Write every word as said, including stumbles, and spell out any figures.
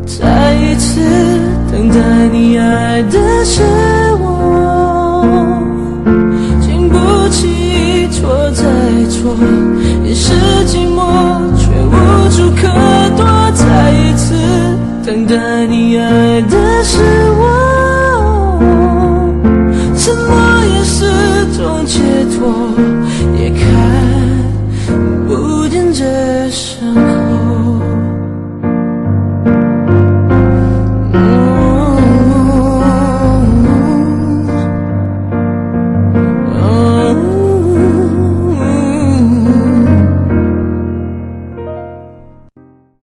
再一次等待你爱的是我，经不起一错再错，也是寂寞却无处可躲，再一次等待你爱的是我，沉默也是种解脱。